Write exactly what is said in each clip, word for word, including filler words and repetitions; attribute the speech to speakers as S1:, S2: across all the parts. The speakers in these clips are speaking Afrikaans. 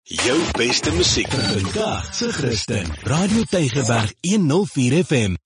S1: Jou beste musiek vandag se Christen Radio Tygerberg honderd vier F M.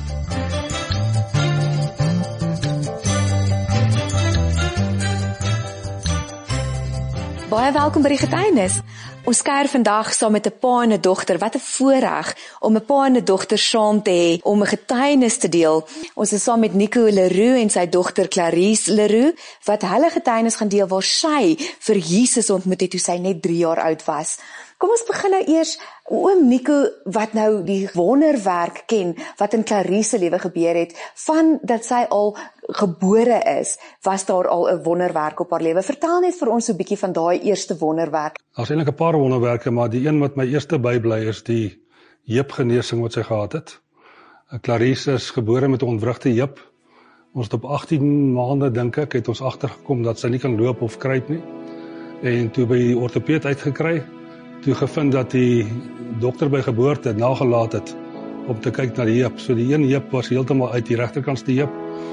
S2: Baie welkom by die getuienis. Ons kuier vandag saam met 'n pa en 'n dogter. Wat 'n voorreg om 'n pa en 'n dogter saam te hê om 'n getuienis te deel. Ons is saam met Nico Leroux en sy dogter Clarice Leroux wat hulle getuienis gaan deel waar sy vir Jesus ontmoet het toe sy net drie jaar oud was. Kom ons begin nou eers, oom Nico wat nou die wonderwerk ken wat in Clarice se lewe gebeur het, van dat sy al gebore is, was daar al 'n wonderwerk op haar lewe. Vertel net vir ons so 'n bietjie van daai eerste wonderwerk.
S3: Daar's eintlik 'n paar wonderwerke, maar die een wat my eerste bybly is die heupgenesing wat sy gehad het. Clarice is gebore met 'n ontwrigte heup. Ons het op agttien maande dink ek het ons agtergekom dat sy nie kan loop of kruip nie. En toe by die ortopeed uitgekry, toe gevind dat die dokter by geboorte nagelaat het om te kyk na die heup. So die een heup was heeltemal uit, die regterkant die heup.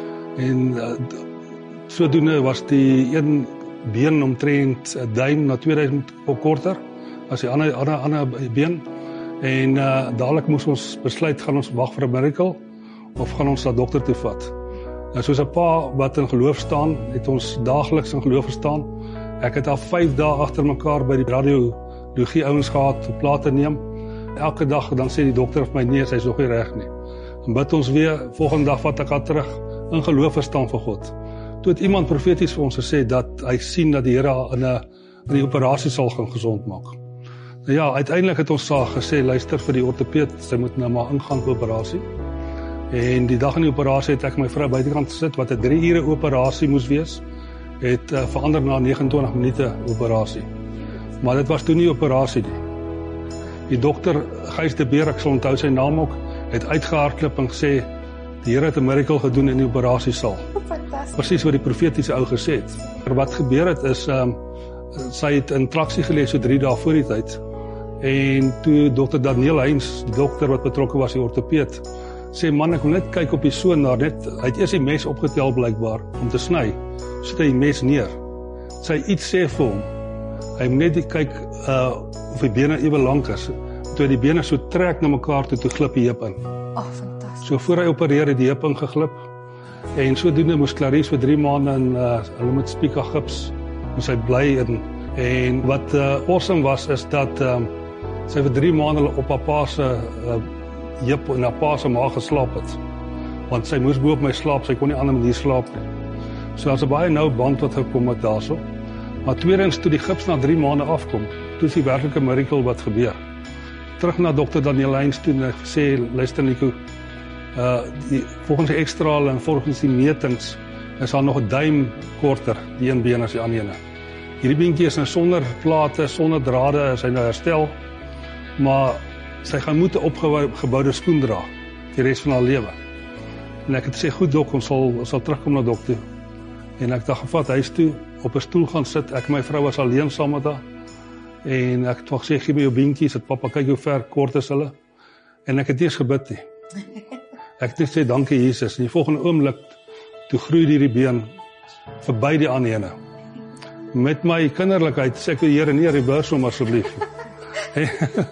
S3: En uh, sodoende was die een been omtrent 'n duim na tweeduisend korter as die ander ander ander been. En uh, dadelik moes ons besluit, gaan ons wag vir 'n miracle of gaan ons na dokter toe vat. Nou soos 'n pa wat in geloof staan, het ons daagliks in geloof gestaan. Ek het al vyf dae agter mekaar by die radiologie ouens gehad om plaas te neem. Elke dag dan sê die dokter vir my nee, sy is nog nie reg nie. Dan bid ons weer, volgende dag vat ek haar terug in geloof verstaan vir God. Toe het iemand profeties vir ons gesê dat hy sien dat die Here in 'n in die operasie sal gaan gesond maak. Nou ja, uiteindelik het ons saag gesê, luister vir die ortopeed, sy moet nou maar ingaan vir operasie. En die dag in die operasie het ek my vrou buitekant gesit wat 'n drie ure operasie moes wees, het uh, verander na negenentwintig minute operasie. Maar dit was toe nie operasie nie. Die dokter Gys de Beer, ek sal onthou sy naam ook, het uitgehardloop en gesê die Here het 'n miracle gedoen in die operasiesaal. Presies wat die profetiese ou gesê het. Maar wat gebeur het is, um, sy het in traksie gelees so drie dae voor die tyd. En toe dokter Daniel Heinz, die dokter wat betrokke was, die ortopeed, sê man, ek wil net kyk op die sonaar, net, hy het eers die mes opgetel blykbaar om te sny, sit hy die mes neer. Sy iets sê vir hom, hy moet net kyk uh, of die bene ewe lank is. Toe die bene so trek na mekaar toe, toe glip die heup in.
S2: Oh, fantasties.
S3: So voor hy opereer het die heup ingeglip. En sodoende moes Clarice vir drie maande in uh, hulle met spica gips, moes hy bly in. En wat uh, awesome was is dat um, sy vir drie maande op haar pa se uh, heup en haar pa se maag geslaap het. Want sy moes bo op my slaap, sy kon nie ander manier slaap nie. So as 'n baie nou band wat gekom het daarso. Maar tweedens toe die gips na drie maande afkom, toe is die werklike miracle wat gebeur. Terug na dokter Daniel Heinz toe en ek sê, luister Nico, uh, die, volgens die ekstrale en volgens die metings is daar nog 'n duim korter, die een been as die ander ene. Hierdie beentjie is nou sonder plate, sonder drade, is hy nou herstel, maar sy gaan moet 'n opgeboude skoen dra, die res van haar lewe. En ek het sê, goed dok, ons sal, ons sal terugkom na dokter. En ek het daar gevat huis toe, op 'n stoel gaan sit, ek en my vrou was alleen saam met haar, en ek het toch sê, gee my jou beentjie, sit papa, kyk hoe ver kort is hulle, en ek het eers gebid nie. Ek het net sê, dankie Jesus, en die volgende oomblik, toe groei die been, verby die ander ene. Met my kinderlikheid, sê ek die Here, nie reverse hom asseblief. en,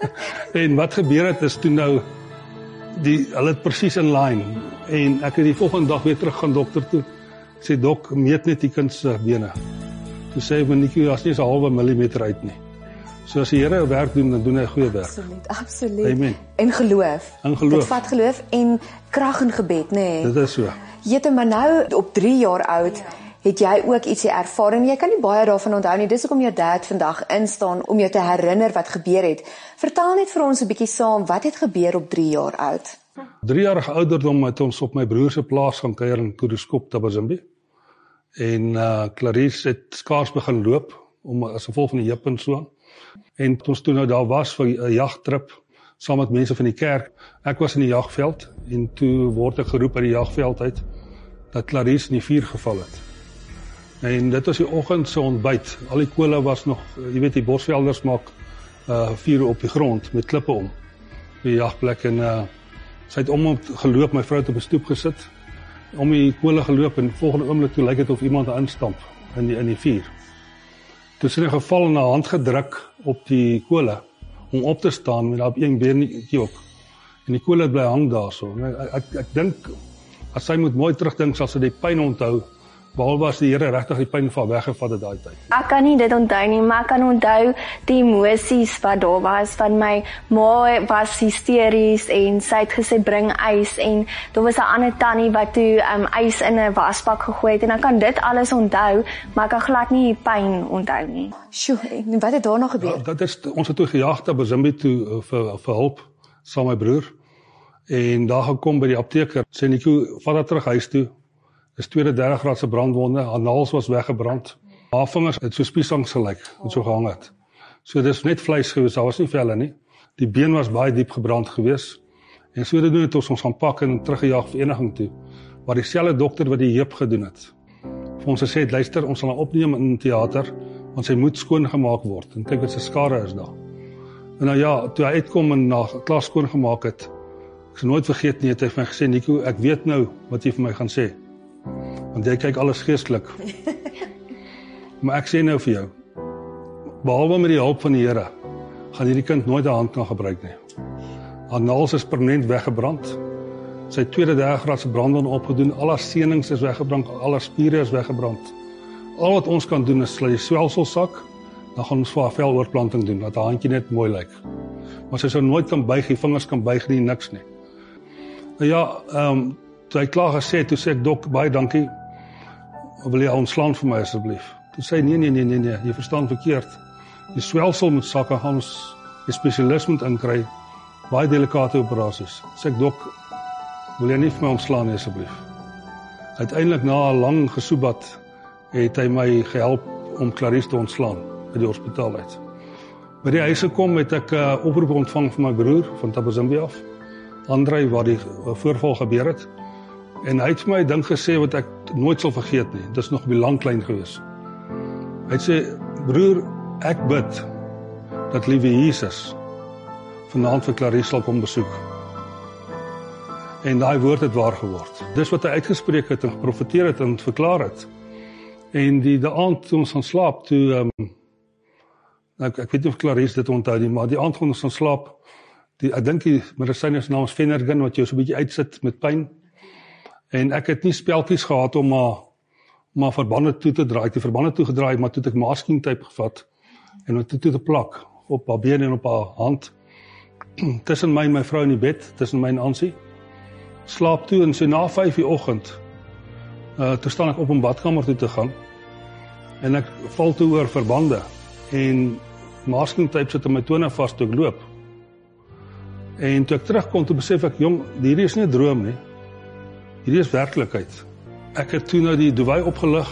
S3: en wat gebeur het, is toe nou, die, hulle het precies in line, en ek het die volgende dag weer terug gaan dokter toe, sê dok, meet net die kind se bene. Toe sê my Nico, as nie is 'n halwe millimeter uit nie. So as die Here werk doen, dan doen hy goeie werk.
S2: Absoluut, absoluut.
S3: Amen.
S2: En geloof.
S3: In geloof.
S2: Dit vat geloof en krag in gebed, nê? Nee.
S3: Dit is so.
S2: Jette, maar nou op drie jaar oud, het jy ook ietsie ervaar en jy kan nie baie daarvan onthou nie. Dis hoekom jou dad vandag instaan om jou te herinner wat gebeur het. Vertel net vir ons 'n bietjie saam, wat het gebeur op drie jaar oud?
S3: Driejarige ouderdom het ons op my broer se plaas gaan kuier in Kuruskop, Tabazimbi. En uh, Clarice het skaars begin loop, om, as gevolg van die heup en so. En toe ons toe nou daar was vir 'n jagtrip, saam met mense van die kerk, ek was in die jagveld, en toe word ek geroep uit die jagveld uit, dat Clarice in die vuur geval het. En dit was die oggend se ontbyt, al die kole was nog, jy weet die bosvelders maak uh, vuur op die grond, met klippe om, die jagplek, en uh, sy het om geloop, my vrou het op 'n stoep gesit, om die kole geloop, en volgende oomblik toe lyk het of iemand instamp in die, in die vuur. Toe sien 'n geval in 'n hand gedruk op die kole om op te staan met op een beentjie ook. En die kole bly hang daarso. Ek ek, ek dink as sy moet mooi terugdink sal sy die pyn onthou. Behalwe as die Here regtig die pyn van weggevat het daai tyd.
S4: Ek kan nie dit onthou nie, maar ek kan onthou die emosies wat daar was van my ma was hysteries en sy het gesê bring ys en daar was 'n ander tannie wat toe um, ys in 'n wasbak gegooi het en ek kan dit alles onthou, maar ek kan glad nie die pyn onthou nie.
S2: Sjoe, en wat het daarna gebeur?
S3: Ja, dat is ons het toe gejaag na Bozimbi toe uh, vir vir hulp saam met my broer. En daar gekom by die apteker, sê Nico, vat haar terug huis toe. Dis tweede, derde graadse brandwonde, haar naels was weggebrand. Haar vingers het so spiesangs gelyk, het so gehang het. So dis net vleis gewees, daar was nie velle nie. Die been was baie diep gebrand gewees. En so dit doen het ons ons gaan pak en teruggejaag vereniging toe, waar dieselfde dokter wat die heup gedoen het. Vir ons gesê het, luister, ons sal haar opneem in teater, want sy moet skoongemaak word. En kyk wat sy skade is daar. En nou ja, toe hy uitkom en na klaar skoongemaak het, ek sal nooit vergeet nie, het hy vir my gesê, Nico, ek weet nou wat jy vir my gaan sê. Want jy kyk alles geestelik. Maar ek sê nou vir jou, behalwe met die hulp van die Here, gaan hierdie kind nooit 'n hand kan gebruik nie. Haar naels is permanent weggebrand. Sy tweede derde graadse brandwond opgedoen, al haar senings is weggebrand, al haar spiere is weggebrand. Al wat ons kan doen is sal die swelsel sak, dan gaan ons vir haar veloortplanting doen, dat haar handjie net mooi lyk. Maar sy sou nooit kan buig, die vingers kan buig nie, niks nie. Nou ja, ehm um, toe hy klaar gesê, toe sê ek, dok, baie dankie, wil jy ontslaan vir my asseblief? Toe sê hy, nee, nee, nee, nee, nee, jy verstaan verkeerd. Die swelsel moet sak, gaan ons die spesialist moet inkry, baie delikate operasies. Sê ek, dok, wil jy nie vir my ontslaan nie, asseblief? Uiteindelik na 'n lang gesoebat, het hy my gehelp om Clarice te ontslaan, by die hospitaal uit. By die huis gekom, het ek 'n uh, oproep ontvang van my broer, van Bozimbi af, Andrei, waar die uh, voorval gebeur het. En hy het vir my ding gesê wat ek nooit sal vergeet nie. Dit is nog op die langlyn gewees. Hy sê, broer, ek bid dat liewe Jesus vanaand vir Clarice sal kom besoek. En daai woord het waar geword. Dis wat hy uitgespreek het en geprofeteer het en verklaar het. En die, die aand toe ons gaan slaap, toe, um, ek, ek weet nie of Clarice dit onthou nie, maar die aand toe ons gaan slaap, die, ek dink die medisyne is namens Phenergan, wat jou so 'n bietjie uitsit met pyn. En ek het nie speltjies gehad om maar, maar verbande toe te draai, die verbande toe gedraai, maar toe het ek masking tape gevat, en om toe te plak, op haar been en op haar hand, tussen my en my vrou in die bed, tussen my en Ansie, slaap toe, en so na vyf die oggend, uh, toe staan ek op om badkamer toe te gaan, en ek val toe oor verbande, en masking tape sit in my tone vast toe ek loop. En toe ek terugkom, toe besef ek, jong, hierdie is nie 'n droom nie, hierdie is werklikheid. Ek het toe nou die duvet opgelig,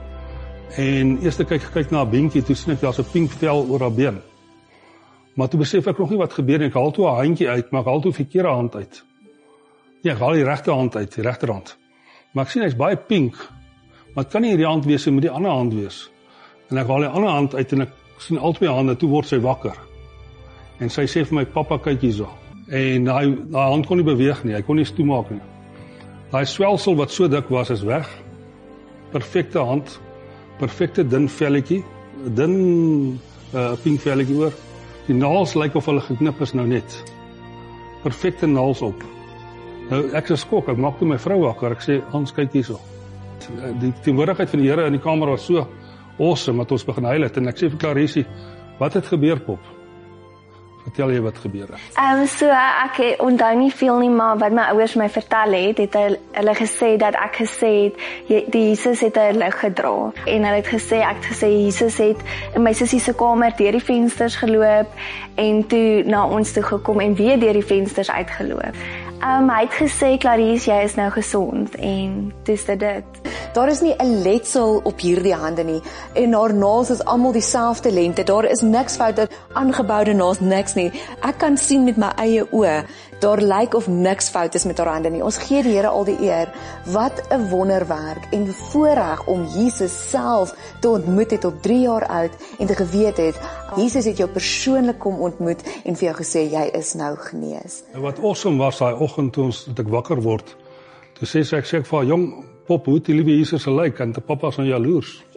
S3: en eers kyk gekyk na 'n beentjie, toe sien ek daar's 'n pink vel oor haar been. Maar toe besef ek nog nie wat gebeur nie, ek haal toe 'n handjie uit, maar ek haal toe die verkeerde hand uit. Ja, ek haal die regte hand uit, die regterhand. Maar ek sien hy's baie pink, maar het kan nie hierdie hand wees, het moet die ander hand wees. En ek haal die ander hand uit, en ek sien al twee hande, toe word sy wakker. En sy sê vir my, papa, kyk hierso. En daai daai hand kon nie beweeg nie, hy kon nie toemaak nie. Daai swelsel wat so dik was, is weg. Perfekte hand, perfekte dun velletjie, dun uh, pink velletjie oor. Die naels lyk of hulle geknip is nou net. Perfekte naels op. Nou, ek is skok, ek maak toe my vrou wakker, ek sê, Hans, kyk hierso. Die teenwoordigheid van die Here in die kamer was so awesome, dat ons begin huil het, en ek sê vir Clarice, wat het gebeur, pop? Vertel jy wat gebeur het.
S4: Ehm um, so ek onthou nie veel nie, maar wat my ouers my vertel het, het hulle gesê dat ek gesê het, die Jesus het 'n lig gedra. En hulle het gesê, ek het gesê, Jesus het in my sussie se kamer deur die vensters geloop, en toe na ons toe gekom, en weer deur die vensters uitgeloop. Um, hy het gesê, Clarice, jy is nou gesond, en dis dit.
S2: Daar is nie 'n letsel op hierdie hande nie, en haar naels is almal dieselfde lengte, daar is niks fout, daar aangeboude naels, niks nie. Ek kan sien met my eie oë, daar lyk of niks fout is met haar hande nie. Ons gee die Here al die eer. Wat 'n wonderwerk en voorreg om Jesus self te ontmoet het op drie jaar oud, en te geweet het, Jesus het jou persoonlik kom ontmoet, en vir jou gesê, jy is nou genees.
S3: En wat awesome was, daai oggend toe ons, dat ek wakker word, toe sê sy, ek sê ek vir haar, jong, pop, hoe het die liewe Jesus gelyk, en die papa is nou jaloers. Ja.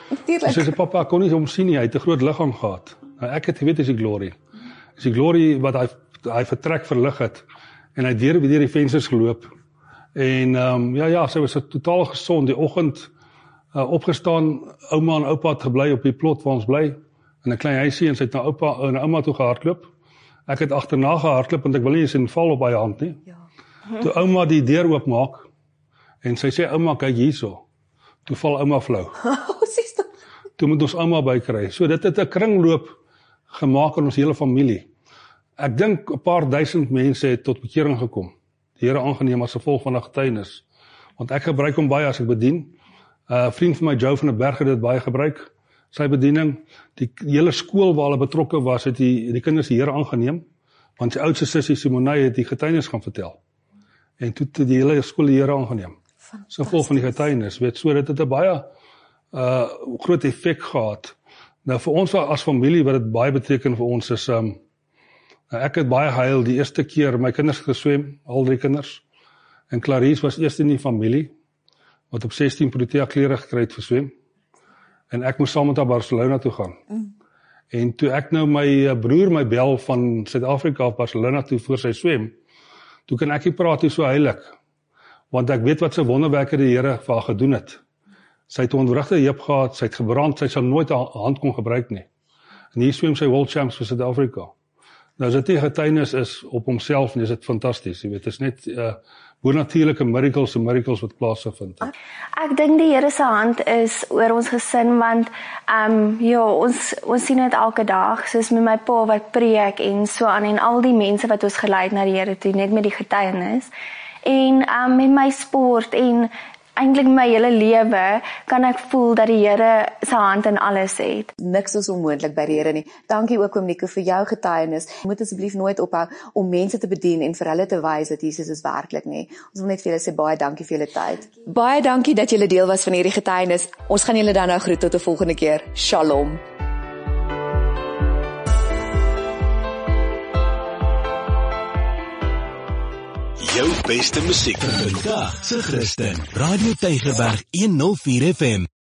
S2: Natuurlijk.
S3: Sy sê, papa, ek kon nie hom sien nie, hy het 'n groot liggaam gehad. Nou, ek het geweet, is die glorie. Is die glorie wat hy, hy vertrek verlig het, en hy het weer weer die vensters geloop. En, um, ja, ja, sy was totaal gesond, die oggend uh, opgestaan, ouma en oupa het gebly op die plot waar ons bly, in 'n klein huisie, en sy het na oupa en ouma toe gehardloop. Ek het agterna gehardloop, want ek wil nie eens in val op haar hand nie. Ja. Toe ouma die deur oopmaak, en sy sê, ouma, kyk hierso. Toe val ouma flou. Toe moet ons ouma bykry. So dit het 'n kringloop gemaak in ons hele familie. Ek dink 'n paar duisend mense het tot bekering gekom. Die Here aangeneem as gevolg van 'n getuienis. Want ek gebruik hom baie as ek bedien. 'n uh, Vriend van my, Joe van der Berg, het dit baie gebruik. Sy bediening, die hele skool waar hulle betrokke was, het die, die kinders die Here aangeneem. Want sy oudste sussie Simonay het die getuienis gaan vertel. En toe het die hele skool die Here aangeneem. So gevolg van die getuienis, weet, so dit het 'n baie uh, groot effek gehad. Nou vir ons as familie, wat dit baie beteken vir ons is, um, ek het baie gehuil die eerste keer, my kinders geswem, al drie kinders, en Clarice was eerst in die familie, wat op sestien Protea klere gekry het vir swem, en ek moes saam met haar Barcelona toe gaan. Mm. En toe ek nou my broer my bel van Suid-Afrika of Barcelona toe voor sy swem, toe kan ek nie praat toe so heilig, want ek weet wat sy wonderwerke die Here vir haar gedoen het. Sy het 'n ontwrigte heup gehad, sy het gebrand, sy sal nooit haar hand kon gebruik nie. En hier swem sy World Champs vir Suid-Afrika. Nou as dit nie getuienis is op homself nie, is dit fantasties, jy weet, dit is net uh, boonatuurlike miracles en miracles wat plaasgevind het.
S4: Ek dink die Here se hand is oor ons gesin, want um, ja, ons, ons sien dit elke dag, soos met my pa wat preek en so aan, en al die mense wat ons gelei het na die Here toe, net met die getuienis. En um, met my sport en eintlik my hele lewe kan ek voel dat die Here se hand in alles het.
S2: Niks is onmoontlik by die Here nie. Dankie ook oom Nico vir jou getuienis. Moet asseblief nooit ophou om mense te bedien en vir hulle te wys dat Jesus is werklik nie. Ons wil net vir julle sê baie dankie vir julle tyd. Baie dankie dat julle deel was van hierdie getuienis. Ons gaan julle dan nou groet tot 'n volgende keer. Shalom.
S1: Jou beste musiek vandag se Christen. Radio Tygerberg honderd vier F M.